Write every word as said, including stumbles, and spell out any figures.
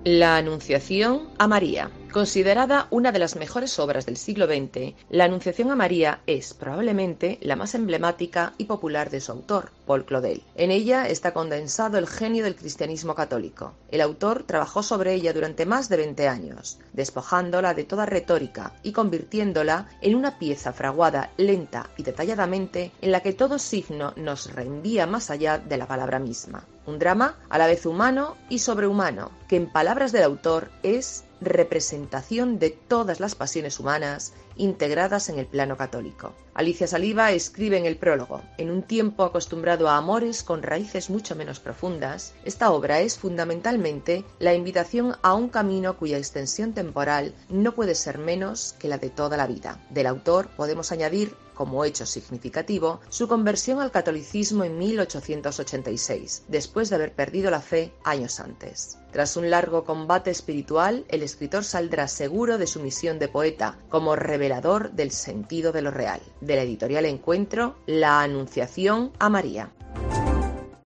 La Anunciación a María. Considerada una de las mejores obras del siglo veinte, La Anunciación a María es probablemente la más emblemática y popular de su autor, Paul Claudel. En ella está condensado el genio del cristianismo católico. El autor trabajó sobre ella durante más de veinte años, despojándola de toda retórica y convirtiéndola en una pieza fraguada lenta y detalladamente en la que todo signo nos reenvía más allá de la palabra misma. Un drama a la vez humano y sobrehumano, que en palabras del autor es representación de todas las pasiones humanas integradas en el plano católico. Alicia Saliva escribe en el prólogo: en un tiempo acostumbrado a amores con raíces mucho menos profundas, esta obra es fundamentalmente la invitación a un camino cuya extensión temporal no puede ser menos que la de toda la vida. Del autor podemos añadir, como hecho significativo, su conversión al catolicismo en mil ochocientos ochenta y seis, después de haber perdido la fe años antes. Tras un largo combate espiritual, el escritor saldrá seguro de su misión de poeta, como revelador del sentido de lo real. De la editorial Encuentro, La Anunciación a María.